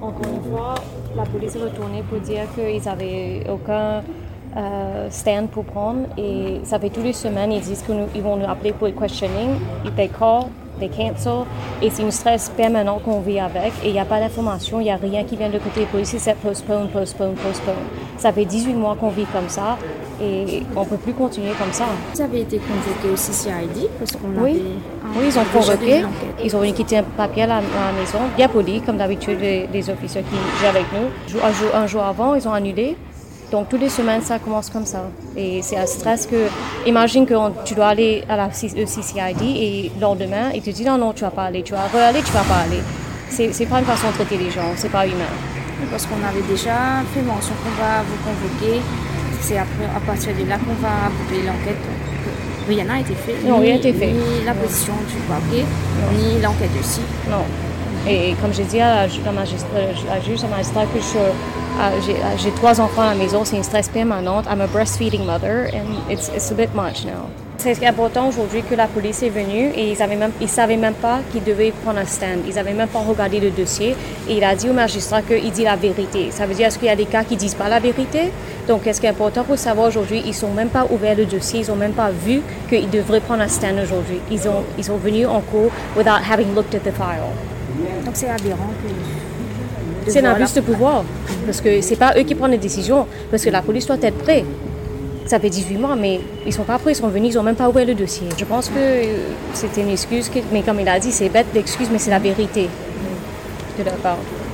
Encore une fois, la police est retournée pour dire qu'ils n'avaient aucun stand pour prendre et ça fait toutes les semaines, ils disent qu'ils vont nous appeler pour le questioning, they call, they cancel et c'est une stress permanent qu'on vit avec et il n'y a pas d'information, il n'y a rien qui vient de côté des policiers, c'est postpone. Ça fait 18 mois qu'on vit comme ça et on ne peut plus continuer comme ça. Vous avez été convoqué au CCID parce qu'on Oui, ils ont convoqué, ils ont venu quitter un papier à la maison, bien poli, comme d'habitude les officiers qui jouent avec nous. Un jour avant, ils ont annulé. Donc, toutes les semaines, ça commence comme ça. Et c'est un stress que... Imagine que tu dois aller à la CCID et le lendemain, ils te disent non, tu vas pas aller. Tu vas aller, tu vas pas aller. C'est pas une façon de traiter les gens, c'est pas humain. Parce qu'on avait déjà fait mention qu'on va vous convoquer. C'est à partir de là qu'on va boucler l'enquête. Rien n'a été fait. Non, rien n'a été fait. Ni la position du parquet, ni l'enquête aussi. Non. Et comme j'ai dit à la juge, à magistrat que j'ai 3 enfants à la maison, c'est une stress permanente. I'm a breastfeeding mother and it's a bit much now. C'est important aujourd'hui que la police est venue et ils savaient même pas qu'ils devaient prendre un stand. Ils n'avaient même pas regardé le dossier et il a dit au magistrat qu'il dit la vérité. Ça veut dire est-ce qu'il y a des cas qui disent pas la vérité? Donc, qu'est-ce qui est important pour savoir aujourd'hui? Ils sont même pas ouverts le dossier, ils ont même pas vu qu'ils devraient prendre un stand aujourd'hui. Ils sont venus en cours without having looked at the file. Donc, c'est aberrant que... C'est un abus de pouvoir, parce que c'est pas eux qui prennent les décisions, parce que la police doit être prête. Ça fait 18 mois, mais ils sont pas prêts, ils sont venus, ils ont même pas ouvert le dossier. Je pense que c'était une excuse, mais comme il a dit, c'est bête l'excuse, mais c'est la vérité de leur part.